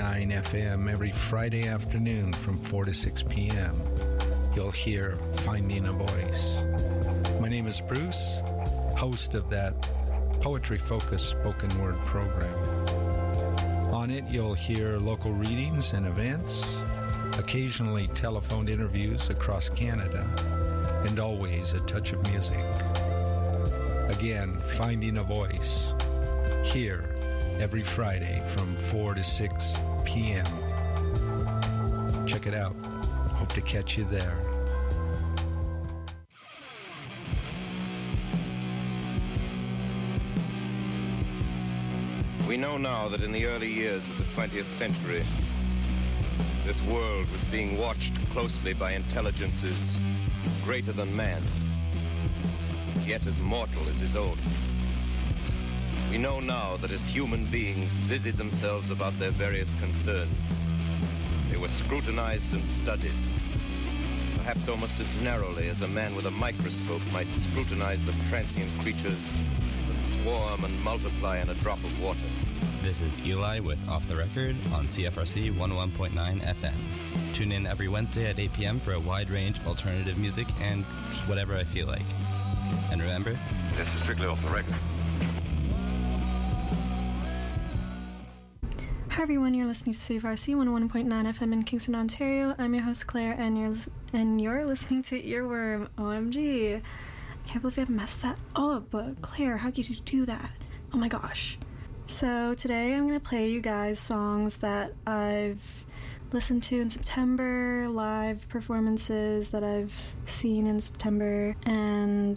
FM every Friday afternoon from 4 to 6 p.m. You'll hear Finding a Voice. My name is Bruce, host of that poetry-focused spoken word program. On it, you'll hear local readings and events, occasionally telephoned interviews across Canada, and always a touch of music. Again, Finding a Voice, here every Friday from 4 to 6 p.m. Check it out. Hope to catch you there. We know now that in the early years of the 20th century, this world was being watched closely by intelligences greater than man's, yet as mortal as his own. We know now that as human beings busied themselves about their various concerns, they were scrutinized and studied, perhaps almost as narrowly as a man with a microscope might scrutinize the transient creatures that swarm and multiply in a drop of water. This is Eli with Off the Record on CFRC 101.9 FM. Tune in every Wednesday at 8 p.m. for a wide range of alternative music and just whatever I feel like. And remember, this is strictly Off the Record. Hi everyone, you're listening to CFRC 101.9 FM in Kingston, Ontario. I'm your host Claire, and you're listening to Earworm. OMG, I can't believe I messed that up. But Claire, how could you do that? Oh my gosh. So today I'm gonna play you guys songs that I've listened to in September, live performances that I've seen in September, and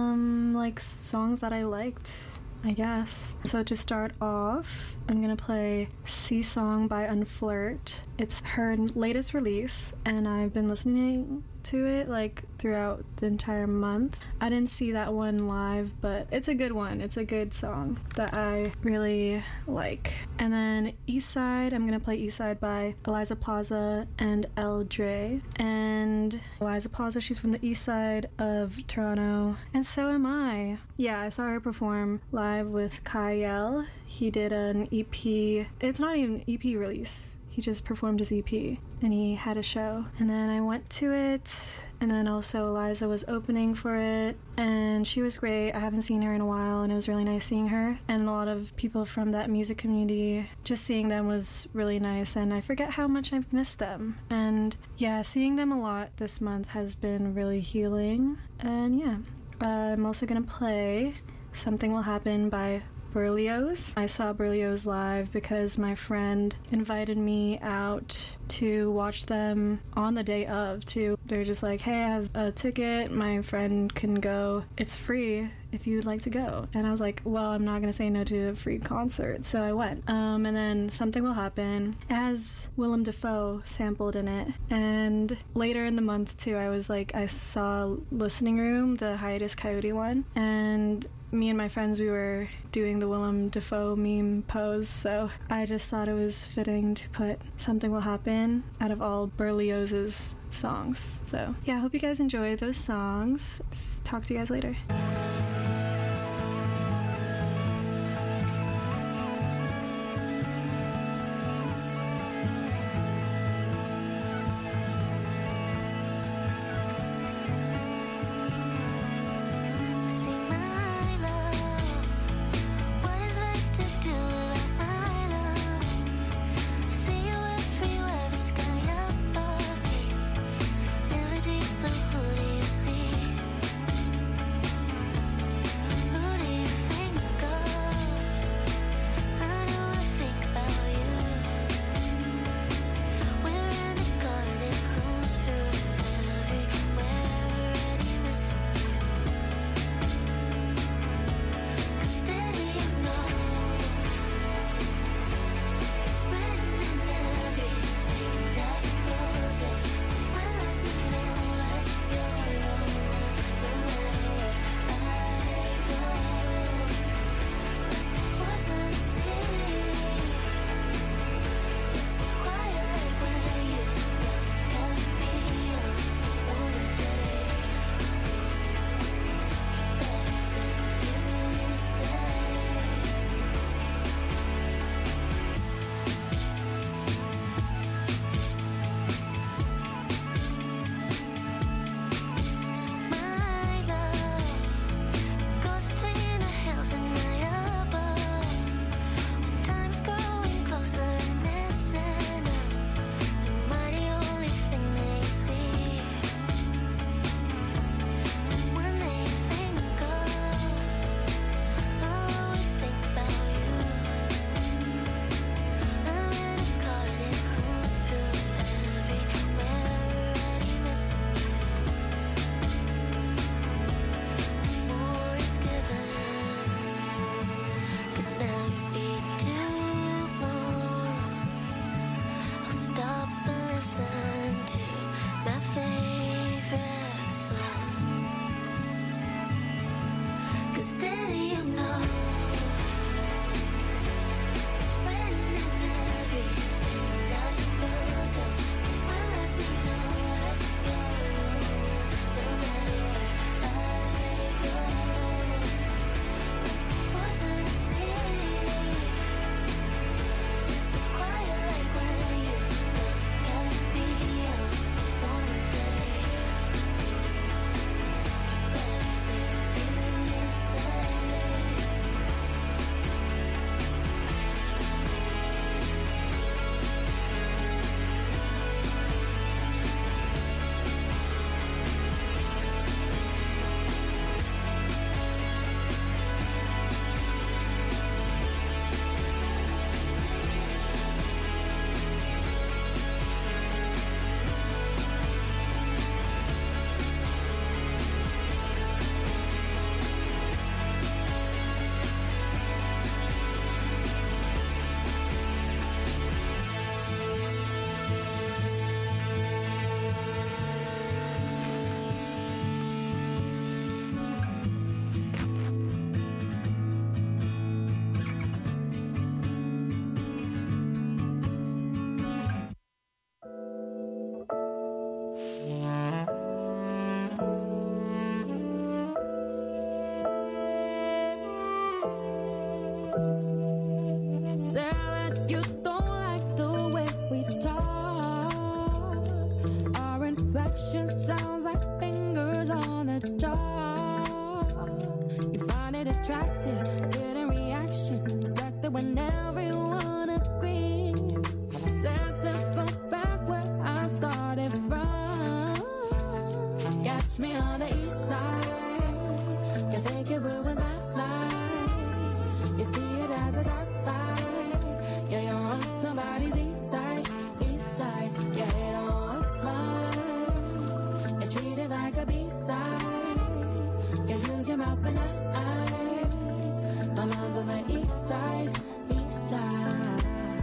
like songs that I liked, I guess. So to start off, I'm gonna play Sea Song by Unflirt. It's her latest release, and I've been listening to it like throughout the entire month. I didn't see that one live, but it's a good one. It's a good song that I really like. And then Eastside, I'm gonna play Eastside by Eliza Plaza and El Dre. And Eliza Plaza, she's from the east side of Toronto, and so am I. Yeah, I saw her perform live with Kyle. He did an EP. It's not even an EP release. He just performed his EP, and he had a show. And then I went to it, and then also Eliza was opening for it, and she was great. I haven't seen her in a while, and it was really nice seeing her. And a lot of people from that music community, just seeing them was really nice, and I forget how much I've missed them. And yeah, seeing them a lot this month has been really healing. And yeah, I'm also gonna play Something Will Happen by Berlioz. I saw Berlioz live because my friend invited me out to watch them on the day of too. They're just like, hey, I have a ticket, my friend can go, it's free if you'd like to go. And I was like, well, I'm not gonna say no to a free concert, so I went. And then Something Will Happen. It has Willem Dafoe sampled in it. And later in the month too, I saw Listening Room, the Hiatus Coyote one, and me and my friends, we were doing the Willem Dafoe meme pose, so I just thought it was fitting to put Something Will Happen out of all Berlioz's songs. So yeah, I hope you guys enjoy those songs. Talk to you guys later. Never deep blue, who do you see? listen to my favorite song. 'Cause then you know it's when and everything that goes up reminds me know I go, no matter where I go. Like the force in the sea, it's so quiet like when you look at me on one day. Everything you say. Say that you don't like the way we talk. Our inflection sounds like fingers on a jaw. You find it attractive, getting reaction, respected when everyone agrees. Time to go back where I started from. Catch me on the east side. You think it was my life. You see it as a dark light. Yeah, you're on somebody's east side, east side. You hate on what's mine. You treat it like a B-side. You use your mouth and eyes. My mind's on the east side, east side.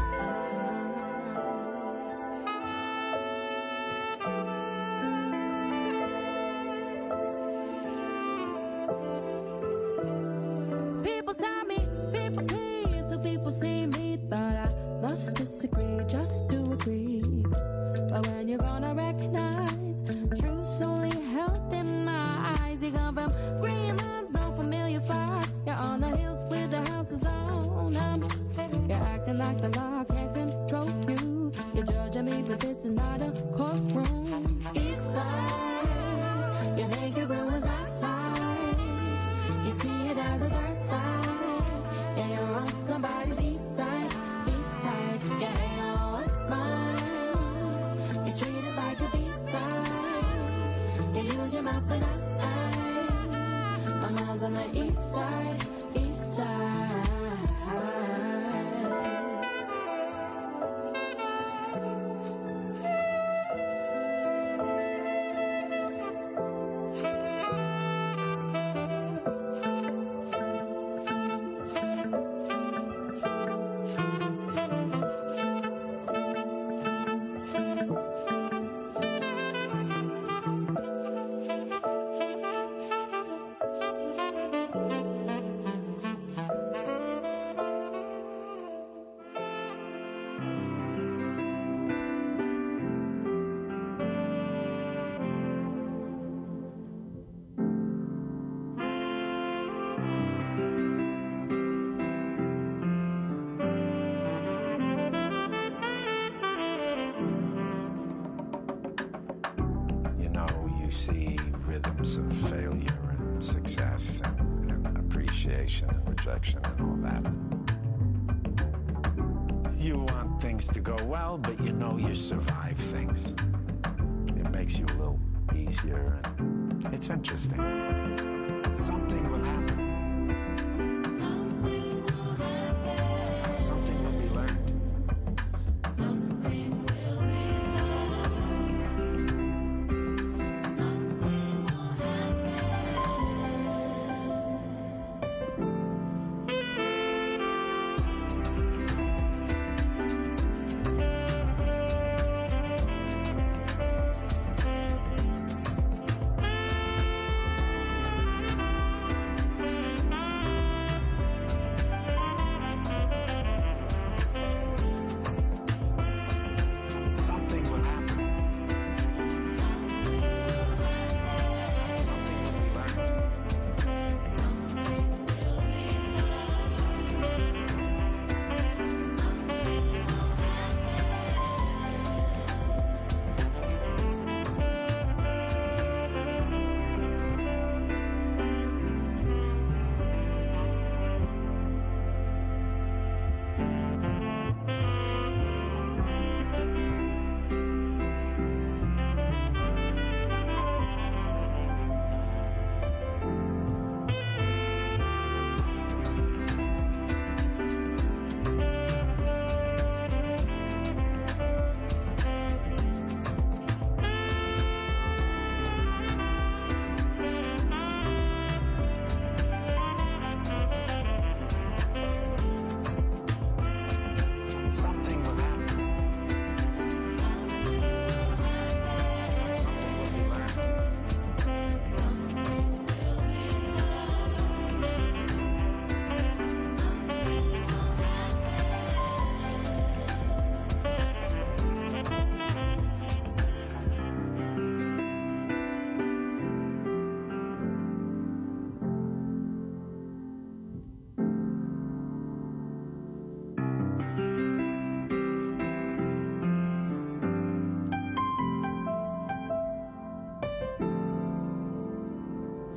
People tell me, people please, so people see me, but I must disagree just to agree. But when you're gonna recognize truth's only held in my eyes, you come from green lines, no familiar fires. You're on the hills with the houses on them. You're acting like the law can't control you. You're judging me, but this is not a courtroom. East side, you think your room was my life. You see it as a dark light. Yeah, you're on somebody's east side, east side. You hate on what's mine. You treat it like a B-side. You use your mouth and eyes. My mind's on the east side, east side. You know, you see rhythms of failure and success and appreciation and rejection and all that. You want things to go well, but you know you survive things. It makes you a little easier, and it's interesting. Something will happen. Something will be learned.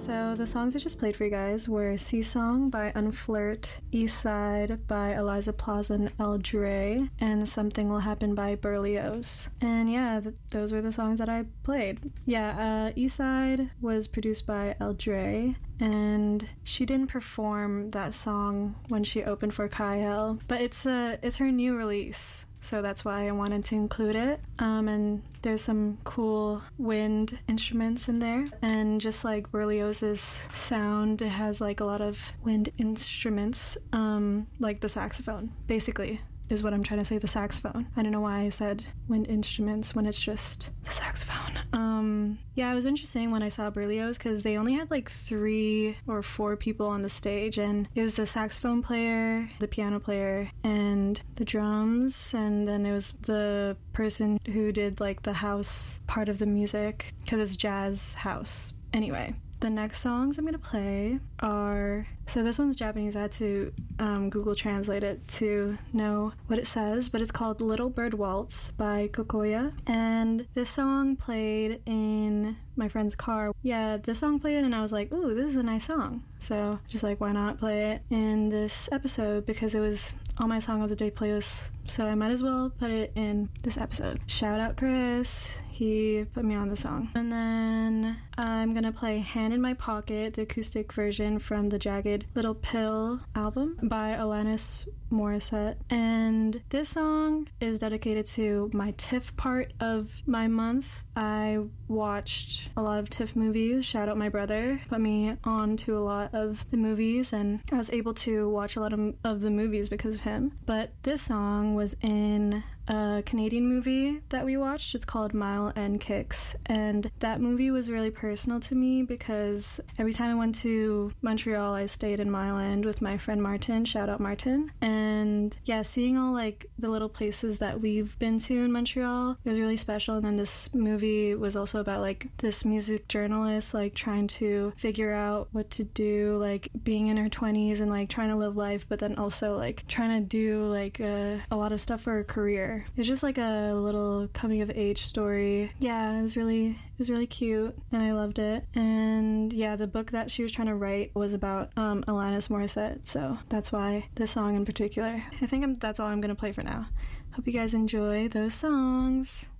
So the songs I just played for you guys were Sea Song by Unflirt, East Side by Eliza Plaza and El Dre, and Something Will Happen by Berlioz. And yeah, those were the songs that I played. Yeah, East Side was produced by El Dre, and she didn't perform that song when she opened for Kyle, but it's her new release. So that's why I wanted to include it. And there's some cool wind instruments in there. And just like Berlioz's sound, it has like a lot of wind instruments, like the saxophone, basically, is what I'm trying to say, the saxophone. I don't know why I said wind instruments when it's just the saxophone. Yeah, it was interesting when I saw Berlioz because they only had like 3 or 4 people on the stage, and it was the saxophone player, the piano player, and the drums, and then it was the person who did like the house part of the music because it's jazz house. Anyway, the next songs I'm gonna play are, so this one's Japanese. I had to Google Translate it to know what it says, but it's called Little Bird Waltz by Kokoya, and this song played in my friend's car. Yeah, this song played and I was like, ooh, this is a nice song. So just like, why not play it in this episode, because it was on my Song of the Day playlist, so I might as well put it in this episode. Shout out Chris, he put me on the song. And then I'm gonna play Hand in My Pocket, the acoustic version from the Jagged Little Pill album by Alanis Morissette. And this song is dedicated to my TIFF part of my month. I watched a lot of TIFF movies. Shout out my brother, put me on to a lot of the movies, and I was able to watch a lot of the movies because of him. But this song was in a Canadian movie that we watched. It's called Mile End Kicks, and that movie was really personal to me because every time I went to Montreal, I stayed in Mile End with my friend Martin. Shout out Martin. And yeah, seeing all like the little places that we've been to in Montreal, it was really special. And then this movie was also about like this music journalist like trying to figure out what to do, like being in her 20s and like trying to live life, but then also like trying to do like a lot of stuff for her career. It's just like a little coming of age story. Yeah, it was really cute and I loved it. And yeah, the book that she was trying to write was about Alanis Morissette, so that's why this song in particular. I think that's all I'm gonna play for now. Hope you guys enjoy those songs.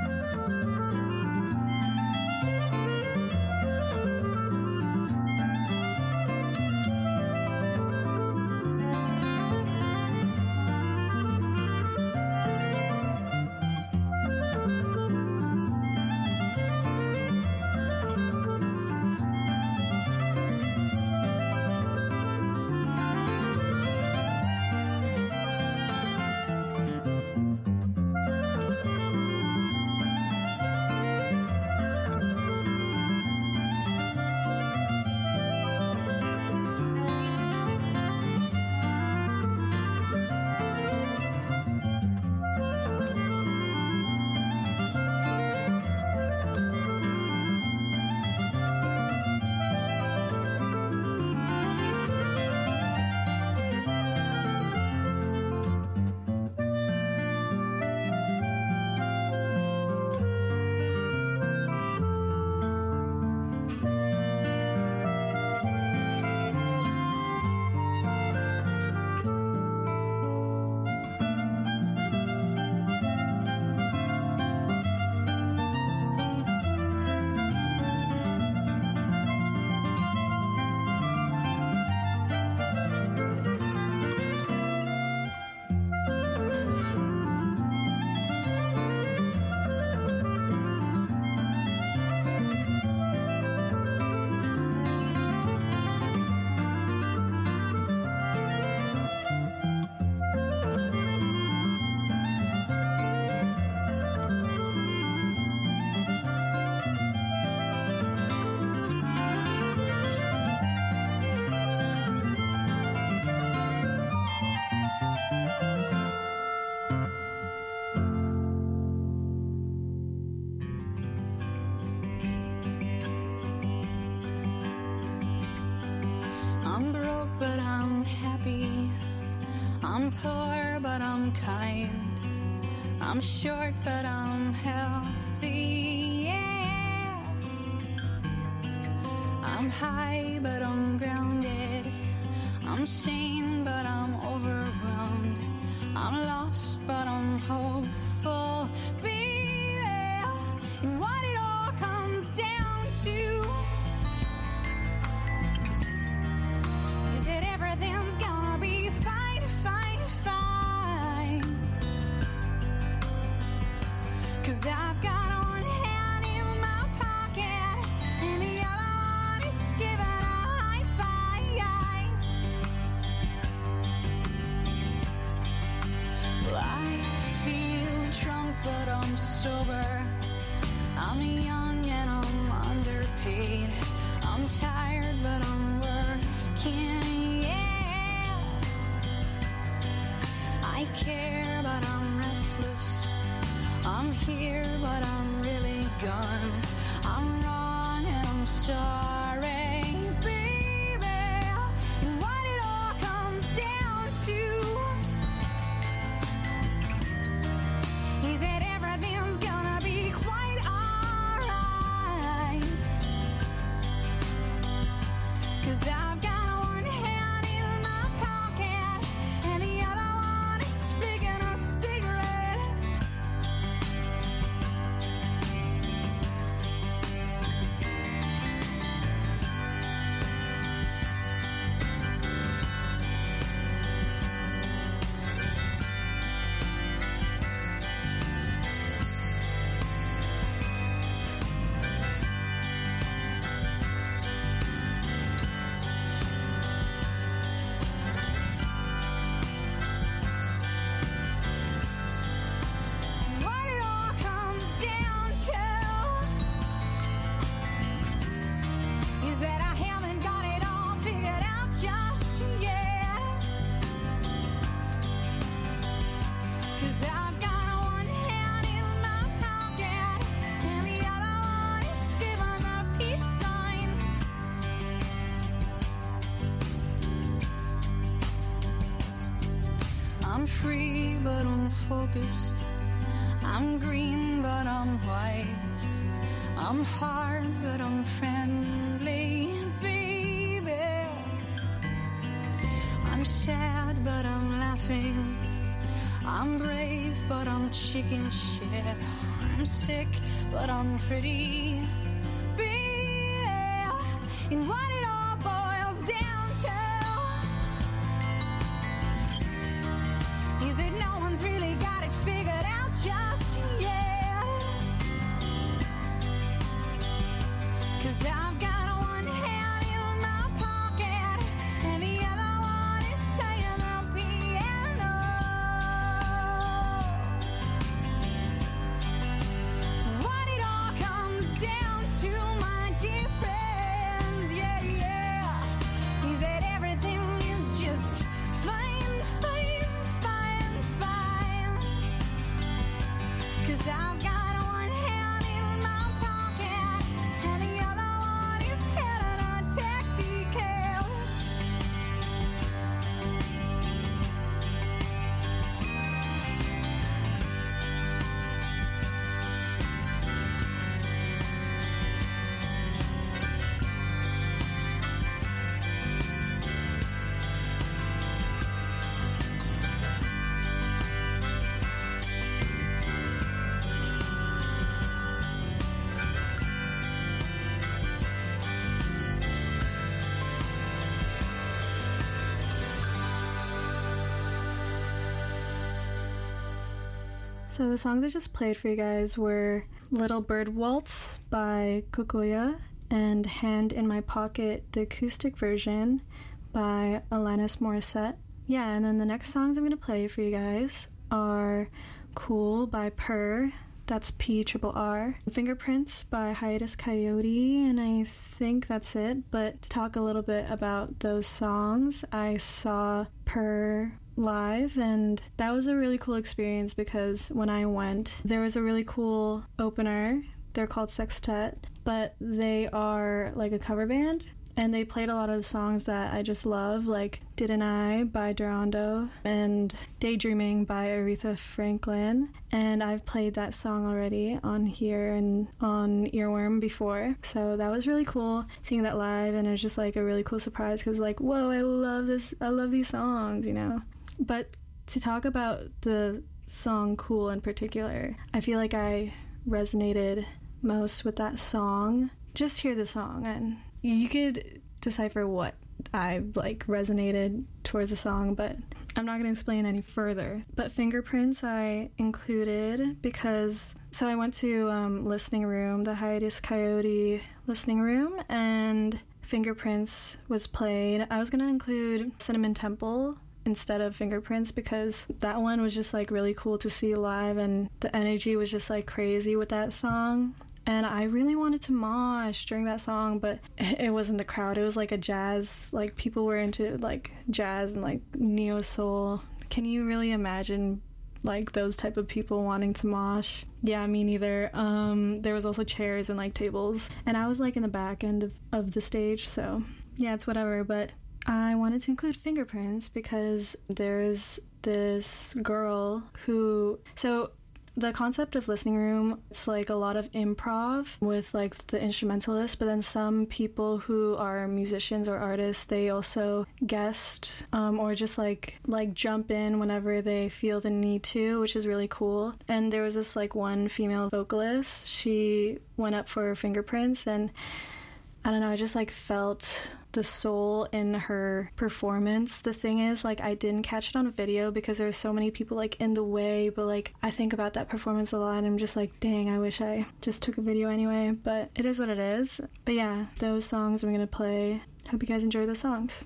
I'm broke, but I'm happy. I'm poor, but I'm kind. I'm short, but I'm healthy. Yeah. I'm I'm high, but I'm grounded. I'm sane, but I'm overwhelmed. I'm lost, but I'm hopeful. Baby, and what it all comes down to is that everything's gonna be fine, fine, fine. 'Cause I've got one hand in my pocket and the other one is giving a high five. Well, I feel drunk, but I'm sober. I'm young and I'm underpaid. I'm tired, but I'm working, yeah. I care, but I'm restless. I'm here, but I'm really gone. I'm wrong and I'm sorry, baby. And what it all comes down to is that everything's gonna be quite alright. 'Cause I've got one hand in my pocket and the other one is picking a cigarette. What it all comes down to is that I haven't got it all figured out just yet. 'Cause I've got one hand in my pocket and the other one is giving a peace sign. I'm free, but I'm focused. I'm green, but I'm wise. I'm hard, but I'm friendly, baby. I'm sad, but I'm laughing. I'm brave, but I'm chicken shit. I'm sick, but I'm pretty, baby. And what it all boils down to is that no one's really got it figured out just yet. 'Cause I've got one hand in my pocket and the other one is playing the piano. What it all comes down to, my dear friends, yeah, yeah, is that everything is just fine, fine, fine, fine. 'Cause I've got one hand in my pocket and the other one is heading a taxi cab. So the songs I just played for you guys were Little Bird Waltz by Kukuya and Hand in My Pocket, the acoustic version by Alanis Morissette. Yeah, and then the next songs I'm going to play for you guys are Cool by Purr, that's P-R-R-R, Fingerprints by Hiatus Coyote, and I think that's it. But to talk a little bit about those songs, I saw Purr live, and that was a really cool experience because when I went, there was a really cool opener. They're called Sextet, but they are like a cover band, and they played a lot of the songs that I just love, like Didn't I by Durando and Daydreaming by Aretha Franklin. And I've played that song already on here and on Earworm before. So that was really cool seeing that live, and it was just like a really cool surprise because like, whoa, I love these songs, you know. But to talk about the song Cool in particular, I feel like I resonated most with that song. Just hear the song and you could decipher what I like resonated towards the song, but I'm not going to explain any further. But Fingerprints I included because I went to Listening Room, the Hiatus Coyote Listening Room, and Fingerprints was played. I was going to include Cinnamon Temple instead of Fingerprints because that one was just like really cool to see live, and the energy was just like crazy with that song. And I really wanted to mosh during that song, but it wasn't the crowd. It was like a jazz, like people were into like jazz and like neo soul. Can you really imagine like those type of people wanting to mosh? Yeah, me neither. There was also chairs and like tables, and I was like in the back end of the stage, so yeah, it's whatever. But I wanted to include Fingerprints because there's this girl who, so the concept of Listening Room, it's like a lot of improv with like the instrumentalist, but then some people who are musicians or artists, they also guest or just like jump in whenever they feel the need to, which is really cool. And there was this like one female vocalist, she went up for Fingerprints, and I don't know, I just like felt the soul in her performance. The thing is, like, I didn't catch it on video because there's so many people like in the way, but like I think about that performance a lot and I'm just like, dang, I wish I just took a video anyway, but it is what it is. But yeah, those songs I'm gonna play. Hope you guys enjoy the songs.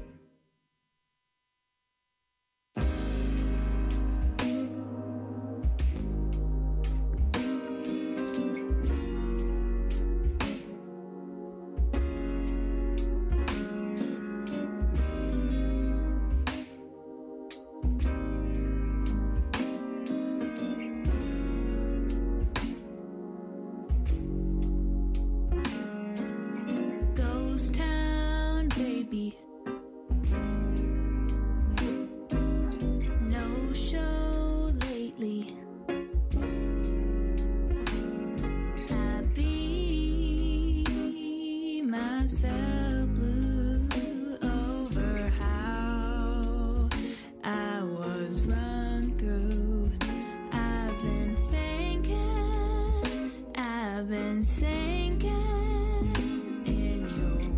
Ghost town, baby. No show lately. I be myself blue over how I was run through. I've been thinking, I've been sinking in your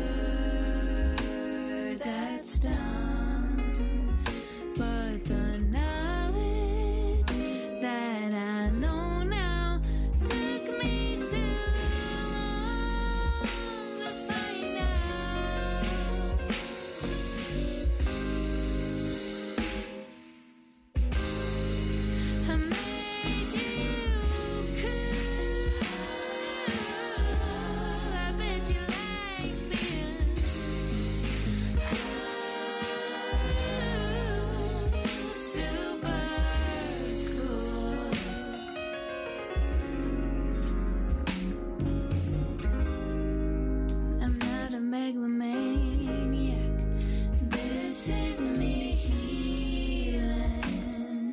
word that's done. But the knowledge that I know now took me too long to find out. I made you cool. I bet you like being cool, super cool. I'm not a megalomaniac. This is me healing.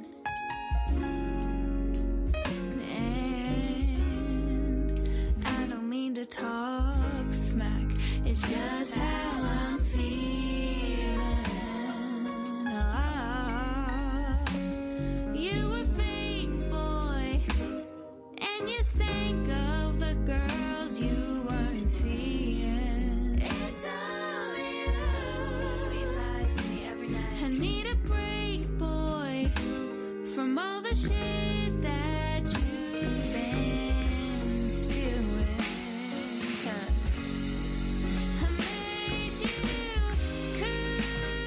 And I don't mean to talk smack. It's just how I'm feeling. Ah, you a fake boy, and you think of the girls you weren't seeing. It's all you. Sweet lies to me every night. I need a break, boy, from all the shit that you've been spewing. 'Cause I made you cool.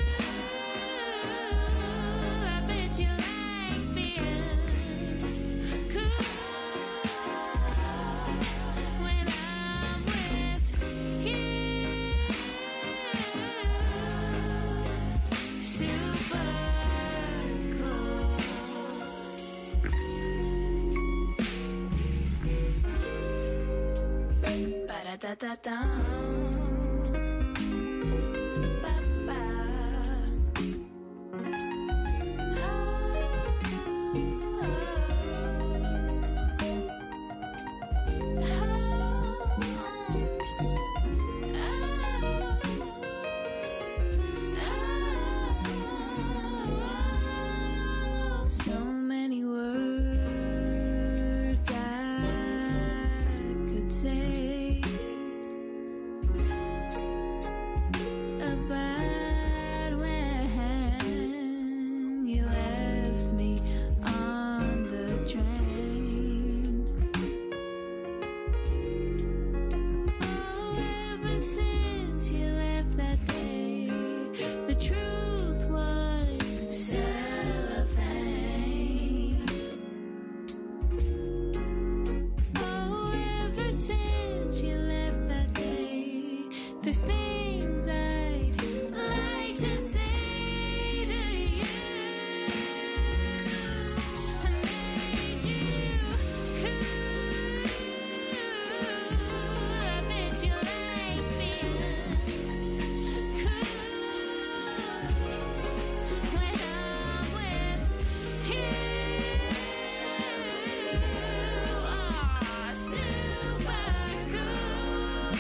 I bet you like being cool when I'm with you. Super cool. Ba-da-da-da-dum. Ba-ba. There's things I'd like to say to you. I made you cool. I bet you like being cool when I'm with you. Super cool.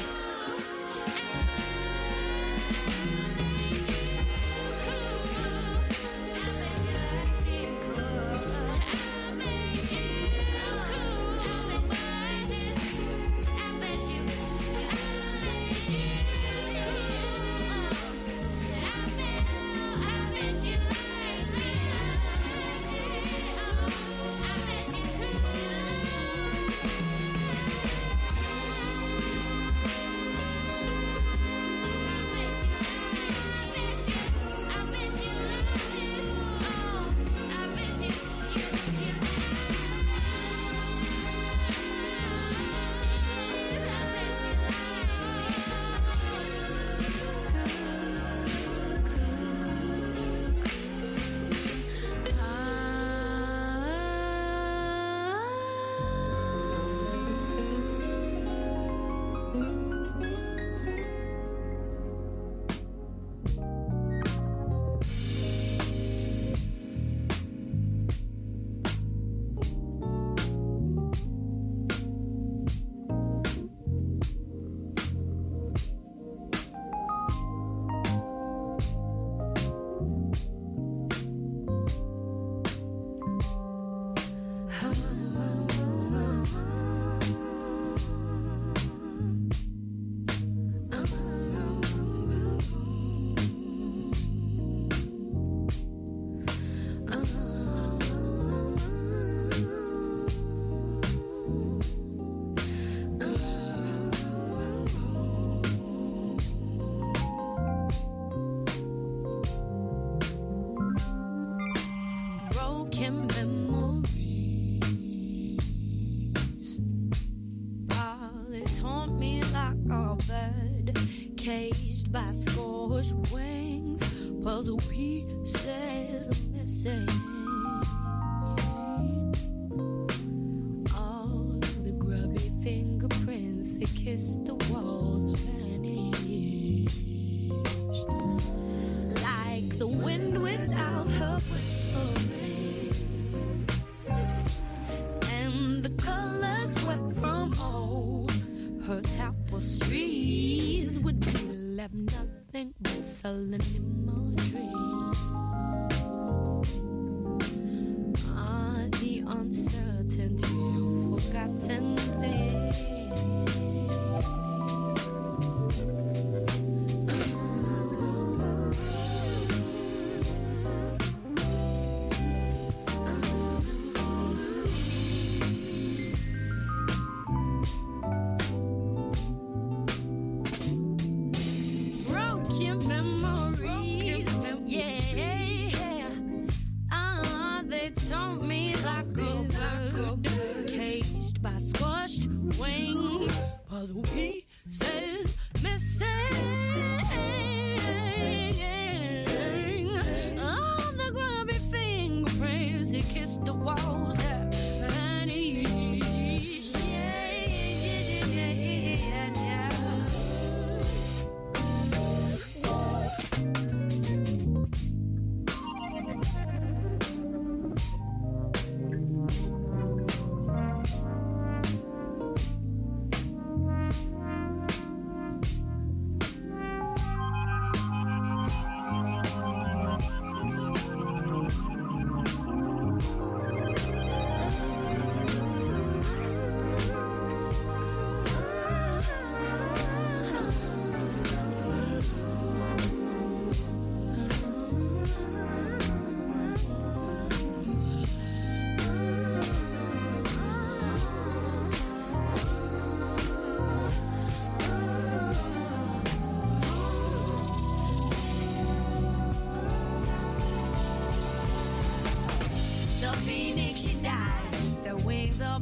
Caged by scorched wings, puzzle pieces missing. All the grubby fingerprints that kissed the walls have vanished. Like the wind without her whisperings, and the colors swept from all her tapestries would be left nothing but sullen imagery. Ah, the uncertainty of forgotten things.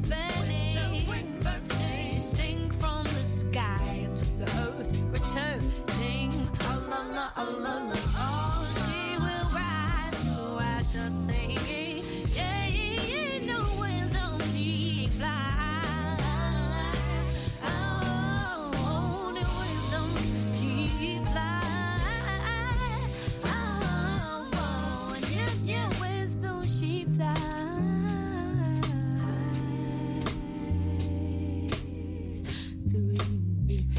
She sink from the sky to the earth, return She will rise, so I shall sing. Yeah, no wisdom she flies. Oh, no wisdom she flies. Oh, yeah, wisdom she flies. To be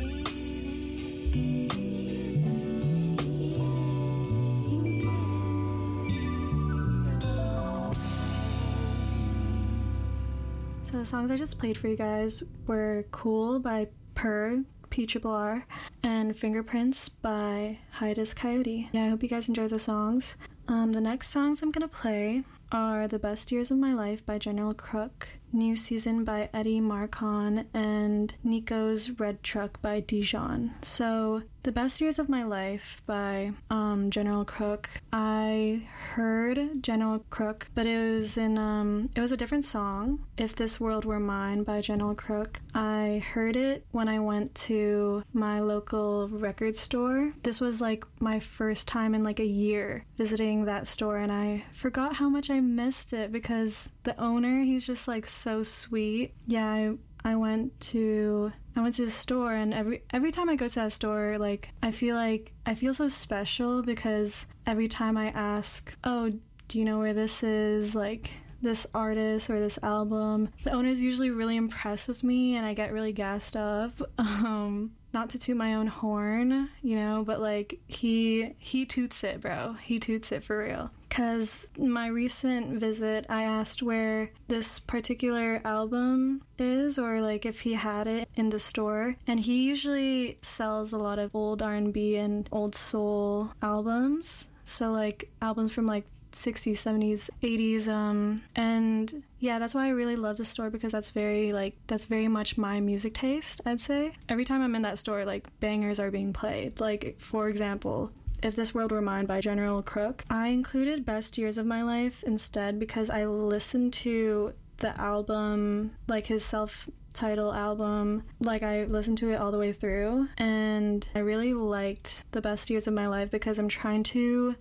So the songs I just played for you guys were Cool by Purr, P-R-R, and Fingerprints by Hiatus Coyote. Yeah, I hope you guys enjoy the songs. The next songs I'm gonna play are The Best Years of My Life by General Crook, New Season by Eddie Marcon, and Nico's Red Truck by Dijon. So, The Best Years of My Life by General Crook. I heard General Crook, but it was a different song, If This World Were Mine by General Crook. I heard it when I went to my local record store. This was like my first time in like a year visiting that store, and I forgot how much I missed it because the owner, he's just like so sweet. Yeah, I went to the store, and every time I go to that store, like I feel so special because every time I ask, oh, do you know where this is, like this artist or this album, the owner's usually really impressed with me and I get really gassed up. Not to toot my own horn, you know, but like he toots it, bro. He toots it for real. Cause my recent visit, I asked where this particular album is, or like if he had it in the store, and he usually sells a lot of old R&B and old soul albums. So like albums from like 60s, 70s, 80s, and yeah, that's why I really love the store, because that's very much my music taste, I'd say. Every time I'm in that store, like bangers are being played. Like, for example, If This World Were Mine by General Crook. I included Best Years of My Life instead because I listened to the album, like his self-titled album, like I listened to it all the way through, and I really liked The Best Years of My Life because I'm trying to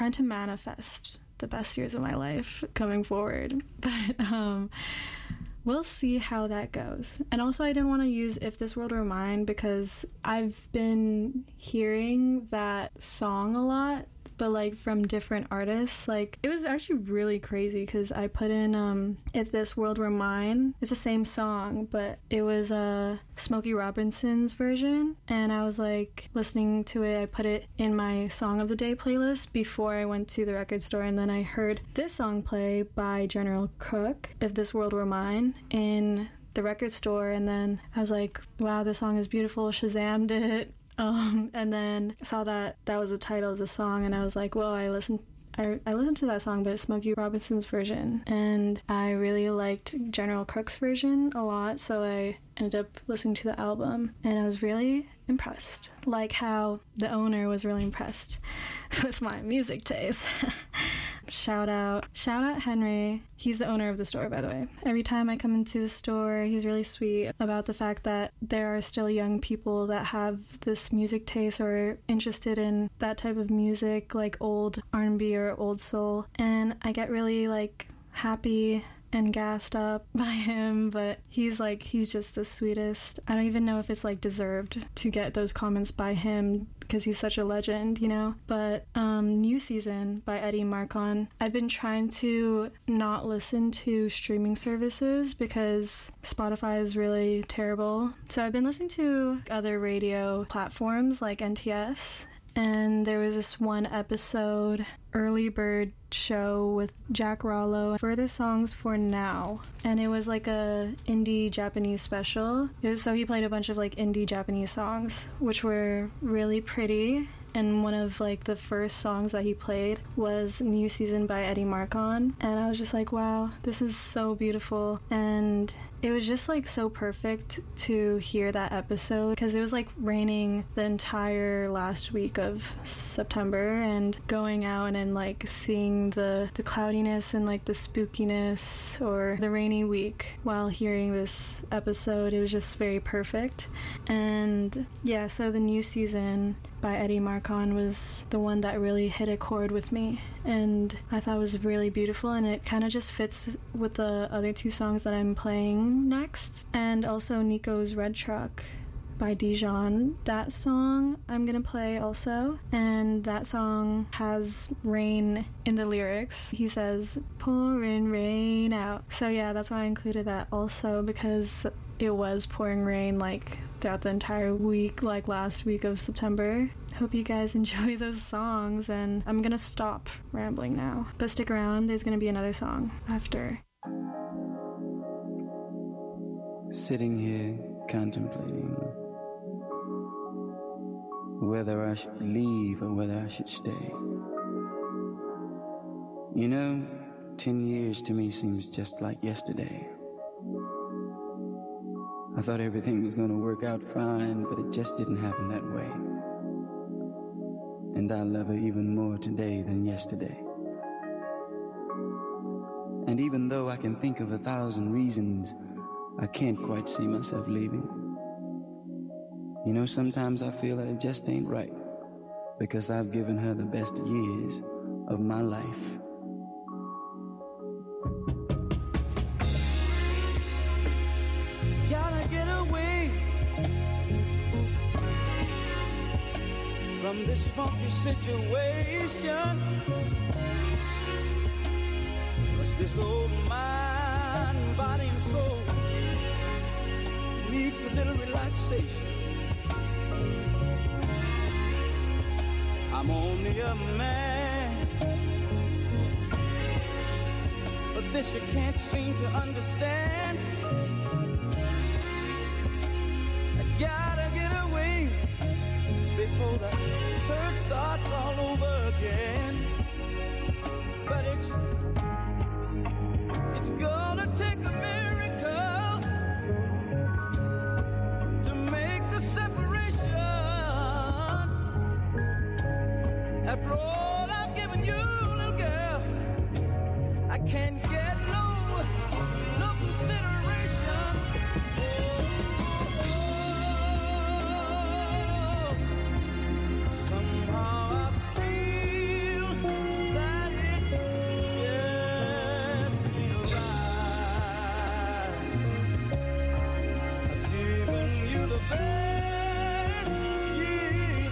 manifest the best years of my life coming forward. But we'll see how that goes. And also, I didn't want to use If This World Were Mine because I've been hearing that song a lot, but like from different artists. Like, it was actually really crazy because I put in If This World Were Mine. It's the same song, but it was Smokey Robinson's version, and I was like listening to it. I put it in my Song of the Day playlist before I went to the record store, and then I heard this song play by General Crook, If This World Were Mine, in the record store, and then I was like, wow, this song is beautiful. Shazammed it. And then saw that was the title of the song, and I was like, well, I listened to that song, but it's Smokey Robinson's version, and I really liked General Crook's version a lot, so I ended up listening to the album, and I was really impressed, like how the owner was really impressed with my music taste. Shout out Henry. He's the owner of the store, by the way. Every time I come into the store, he's really sweet about the fact that there are still young people that have this music taste or are interested in that type of music, like old R&B or old soul, and I get really like happy and gassed up by him, but he's just the sweetest. I don't even know if it's like deserved to get those comments by him because he's such a legend, you know. But New Season by Eddie Marcon. I've been trying to not listen to streaming services because Spotify is really terrible. So I've been listening to other radio platforms like NTS, and there was this one episode, Early Bird show with Jack Rollo, Further Songs for Now, and it was like a indie Japanese special. So he played a bunch of like indie Japanese songs, which were really pretty, and one of like the first songs that he played was New Season by Eddie Marcon, and I was just like, wow, this is so beautiful. And it was just like so perfect to hear that episode because it was like raining the entire last week of September, and going out and like seeing the cloudiness and like the spookiness or the rainy week while hearing this episode, it was just very perfect. And yeah, so the New Season by Eddie Marcon was the one that really hit a chord with me, and I thought it was really beautiful, and it kind of just fits with the other two songs that I'm playing next. And also Nico's Red Truck by Dijon. That song I'm gonna play also, and that song has rain in the lyrics. He says, pouring rain out. So yeah, that's why I included that also, because it was pouring rain like throughout the entire week, like last week of September. Hope you guys enjoy those songs, and I'm gonna stop rambling now. But stick around, there's gonna be another song after. Sitting here contemplating whether I should leave or whether I should stay. You know, 10 years to me seems just like yesterday. I thought everything was going to work out fine, but it just didn't happen that way. And I love her even more today than yesterday. And even though I can think of 1,000 reasons, I can't quite see myself leaving. You know, sometimes I feel that it just ain't right, because I've given her the best years of my life. Gotta get away from this funky situation, 'cause this old mind, body and soul needs a little relaxation. I'm only a man, but this you can't seem to understand. I gotta get away before the hurt starts all over again. But it's gonna take a miracle to make the separation. After all I've given you, little girl, I can't get no consideration. Oh, somehow I feel that it just ain't right. I've given you the best years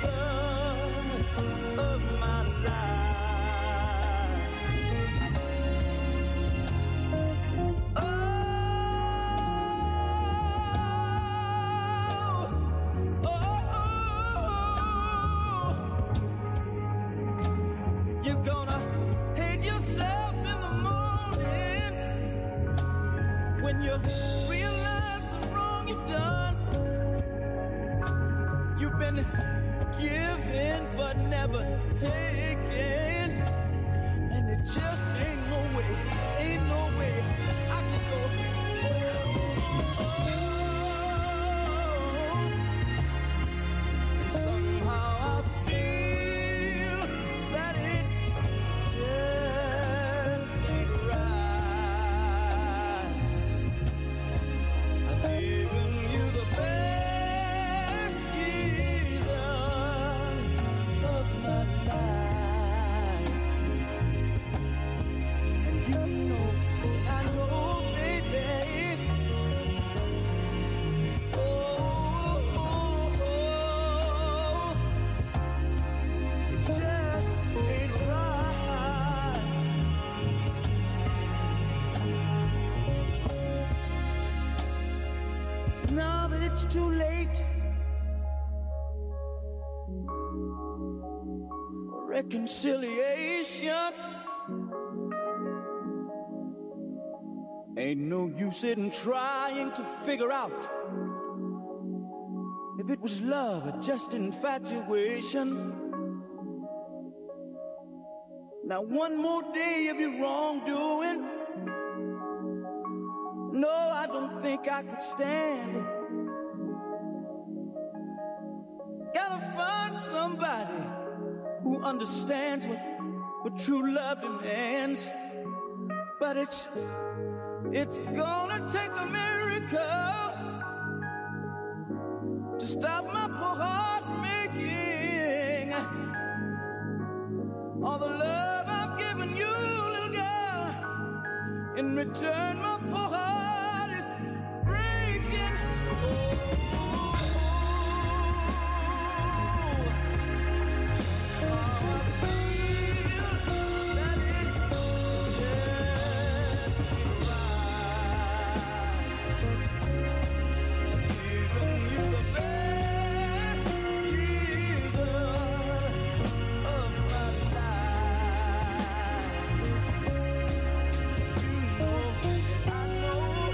of my life. Oh, you're gonna hate yourself in the morning when you realize the wrong you've done. You've been giving but never taking, and it just ain't no way I can go. And somehow I feel that it just ain't right. I've given you the best years of my life, and you know, I know, baby. Oh, it just ain't right. Now that it's too late for reconciliation, ain't no use in trying to figure out if it was love or just infatuation. Now one more day of your wrongdoing, no, I don't think I could stand it. Gotta find somebody who understands what true love demands. But it's gonna take a miracle to stop my poor heart from aching. all the love I've given you, little girl. In return, my poor heart is breaking. I know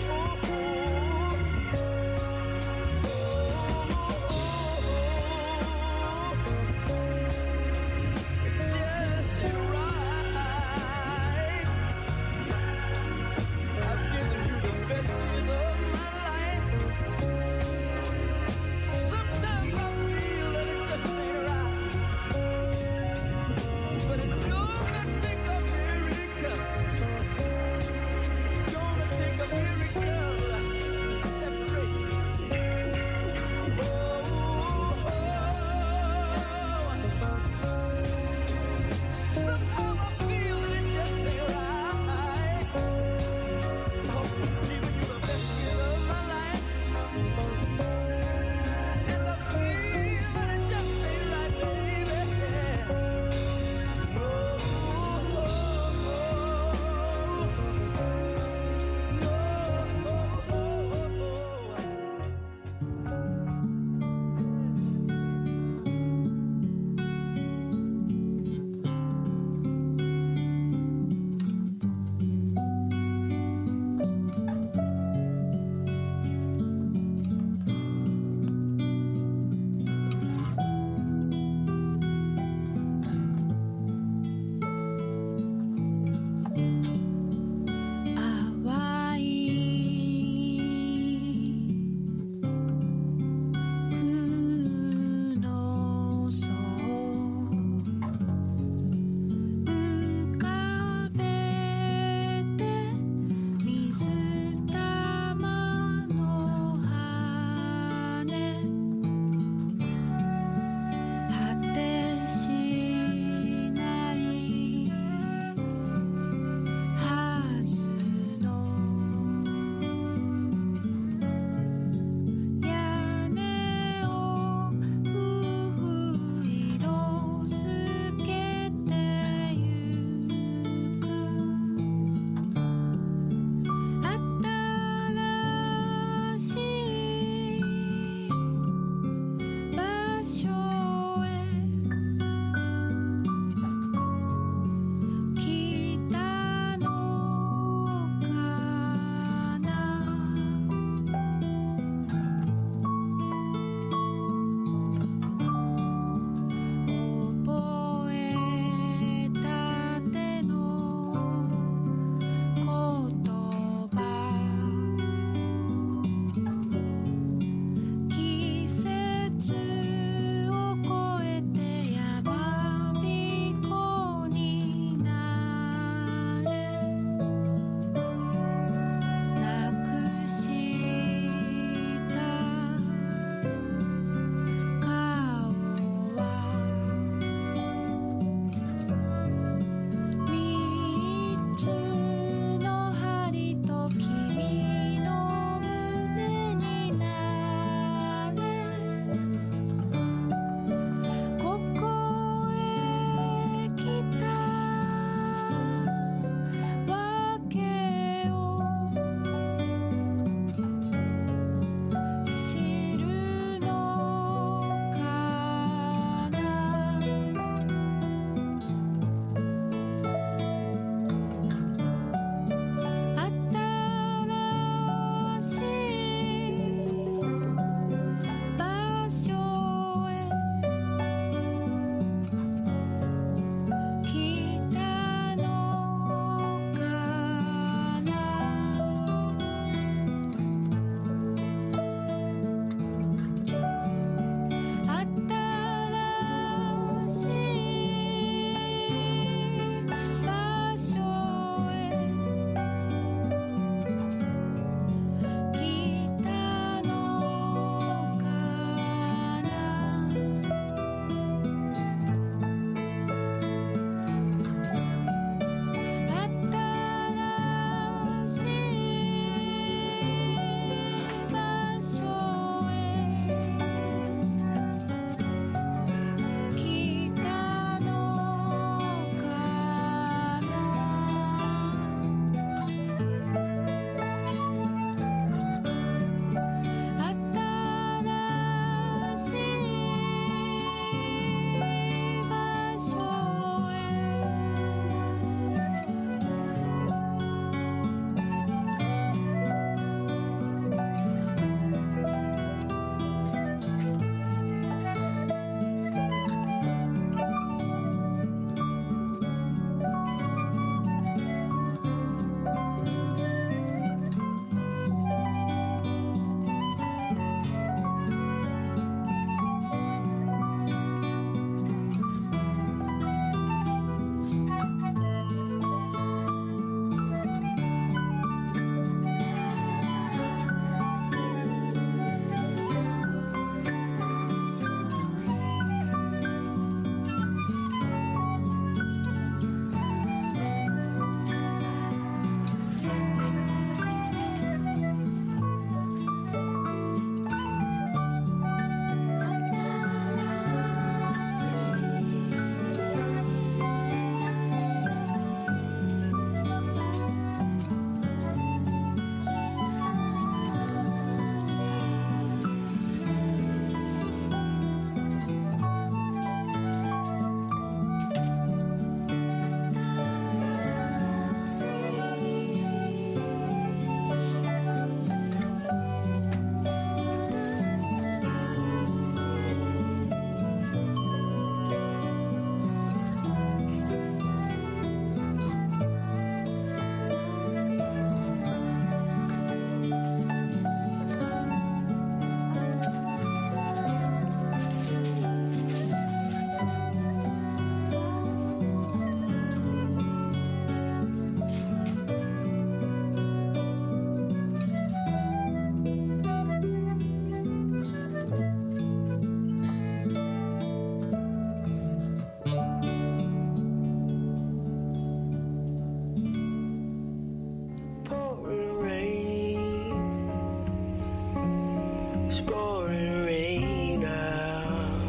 It's pouring rain out.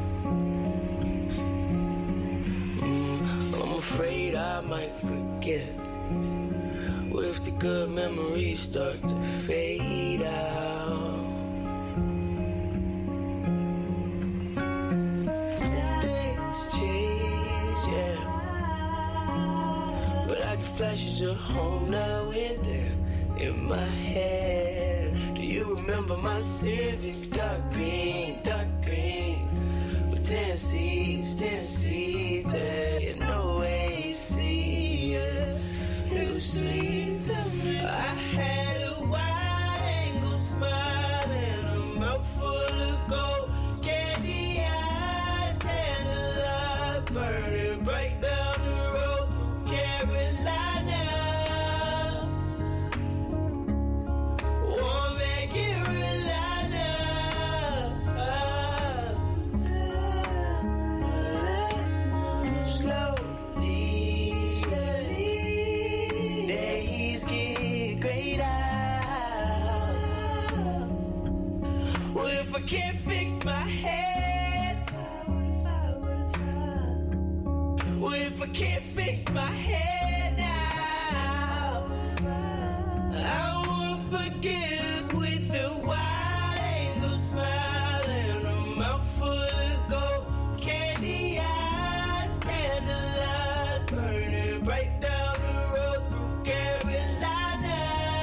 I'm afraid I might forget. What if the good memories start to fade out? Things change, yeah. But I get flashes of home now and then in my head. Do you remember my Civic? Dark green, with 10 seats, yeah. You know AC, yeah. It was sweet to me. I had a wide-angle smile and a mouth full of gold candy eyes, candlelights burning bright down the road through Carolina. Warm and Carolina. Slowly, days get greater. What if I can't fix my head? What if I can't fix my head now? I wanna forget us with the wide-angle smile and a mouth full of gold candy eyes, candlelights burning bright down the road through Carolina.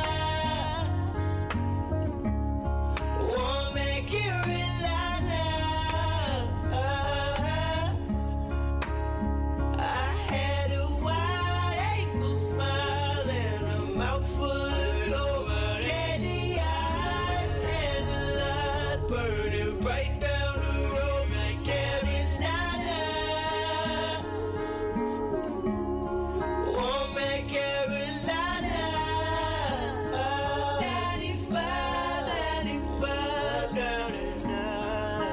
Warm and Carolina. I had a wide-angle smile and a mouth full of gold candy eyes, candlelights burning bright down the road, Carolina. Warm and Carolina. 95 down at night.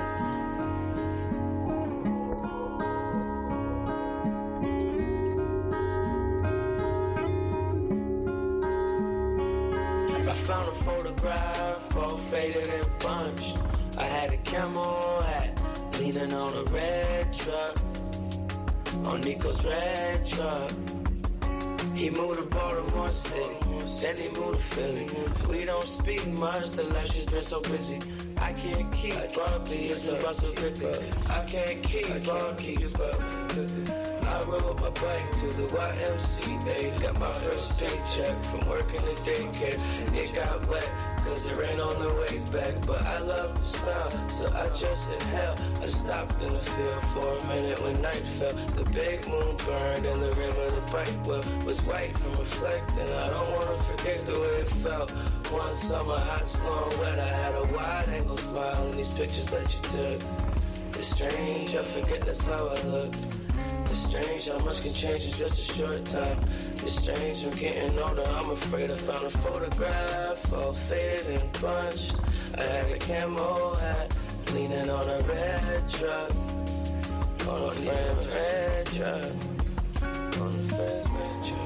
I found a photograph all faded and punched. I had a camel hat leaning on a red truck, on Nico's red truck. He moved to Baltimore City, then he moved to Philly. We don't speak much, the life has been so busy. I can't keep up, it's been about so quickly. I can't keep up. I rode my bike to the YMCA, got my first paycheck from working at daycare. It got wet, cause it rained on the way back, but I love the smell, so I just inhaled. I stopped in the field for a minute when night fell. The big moon burned and the rim of the bike wheel was white from reflecting. I don't wanna forget the way it felt. One summer, hot, slow and wet, I had a wide-angle smile in these pictures that you took. It's strange, I forget that's how I look. It's strange how much can change in just a short time. It's strange, I'm getting older, I'm afraid I found a photograph all faded and punched. I had a camo hat leaning on a red truck, on a friend's red truck, on a friend's red truck.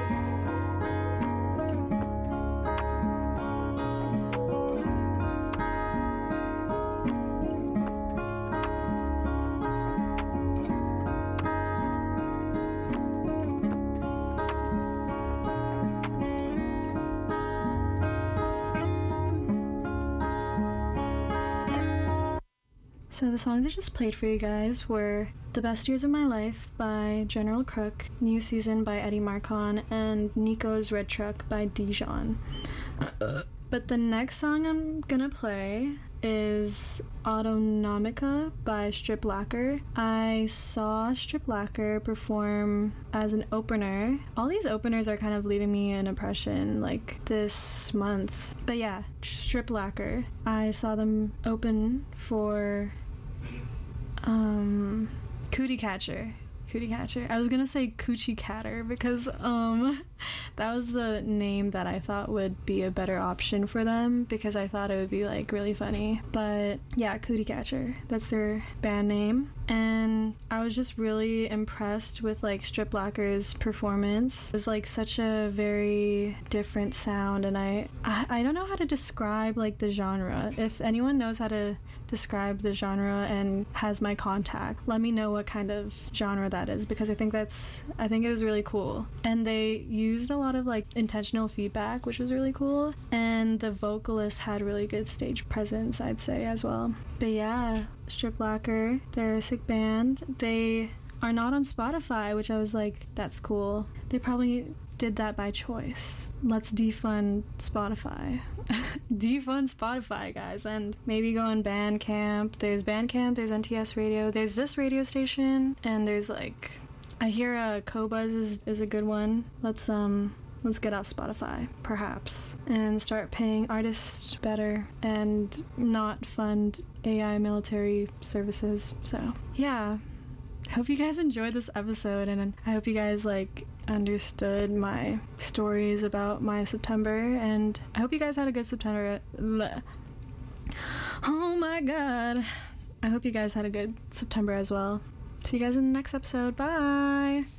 So the songs I just played for you guys were The Best Years of My Life by General Crook, New Season by Eddie Marcon, and Nico's Red Truck by Dijon. But the next song I'm gonna play is Autonomica by Strip Lacquer. I saw Strip Lacquer perform as an opener. All these openers are kind of leaving me an impression like this month. But yeah, Strip Lacquer. I saw them open for Cootie Catcher. I was gonna say Coochie Catter because That was the name that I thought would be a better option for them because I thought it would be like really funny. But yeah, Cootie Catcher, that's their band name. And I was just really impressed with like Strip Lacker's performance. It was like such a very different sound, and I don't know how to describe like the genre. If anyone knows how to describe the genre and has my contact, let me know what kind of genre that is, because I think it was really cool. And they used a lot of like intentional feedback, which was really cool, and the vocalist had really good stage presence, I'd say, as well. But yeah, Strip Lacquer, they're a sick band. They are not on Spotify, which I was like, that's cool. They probably did that by choice. Let's defund Spotify. Defund Spotify, guys, and maybe go on Bandcamp. There's Bandcamp, there's NTS Radio, there's this radio station, and there's like, I hear Qobuz is a good one. Let's get off Spotify, perhaps, and start paying artists better and not fund AI military services. So yeah, hope you guys enjoyed this episode, and I hope you guys like understood my stories about my September, and I hope you guys had a good September. Bleh. Oh my god, I hope you guys had a good September as well. See you guys in the next episode. Bye.